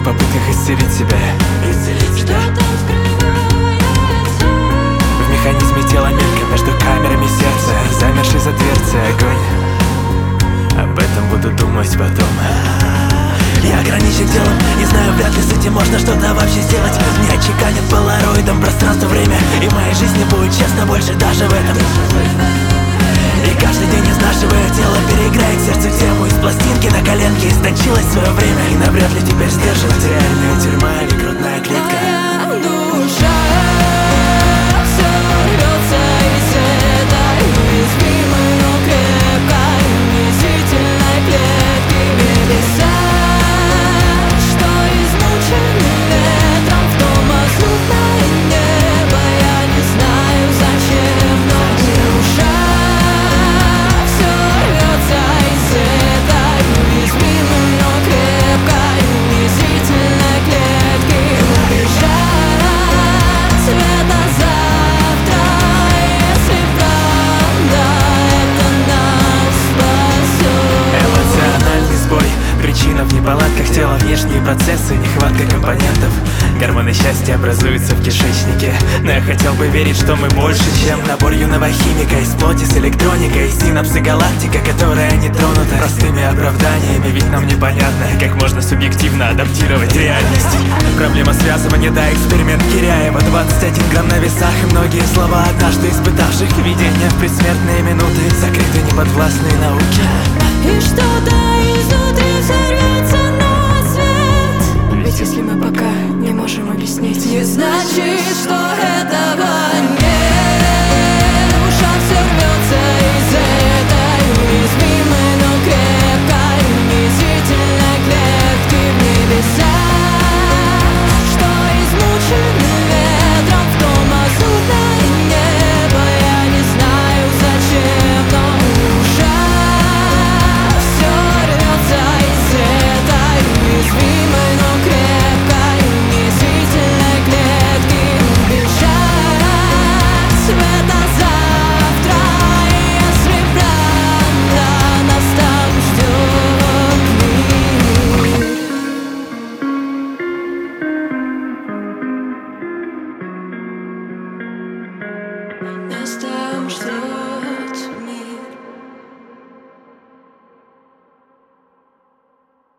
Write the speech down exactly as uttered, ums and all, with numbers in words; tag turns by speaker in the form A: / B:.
A: в попытках исцелить себя.
B: Исцелить себя. Что там скрывается?
A: В механизме тела мелька, между камерами сердца, замерший за дверцей огонь. Об этом буду думать потом.
C: Я ограничен телом, не знаю, вряд ли с этим можно что-то вообще сделать. Мне отчеканят полароидом пространство-время, и моей жизни будет честно больше даже в этом. И каждый день изнашивая тело переиграет сердцу тему. Из пластинки на коленке истончилось свое время, и навряд ли теперь сдерживать реальная тюрьма или грудная клетка.
B: Моя душа все рвется из этой уязвимой, но крепкой, унизительной клетки. Небеса, что измучены ветром, в то мазутное небо. Я не знаю зачем, но душа все рвется из этой уязвимой, но крепкой, унизительной клетки. Убежать света завтра, если правда это нас спасет.
A: Эмоциональный сбой, причина в неполадках тела, внешние процессы, нехватка компонентов. Гормоны счастья образуются в кишечнике, но я хотел бы верить, что мы больше, чем набор юного химика из плоти с электроникой, синапсы галактика, которая не тронута простыми оправданиями. Ведь нам непонятно, как можно субъективно адаптировать реальность. Проблема связывания, да, эксперимент Киряева. Двадцать один грамм на весах и многие слова однажды испытавших видения в предсмертные минуты, закрыты неподвластные науке.
B: И что-то изнутри взорвется на свет. Ведь если мы пока не можем объяснить, не значит, что этого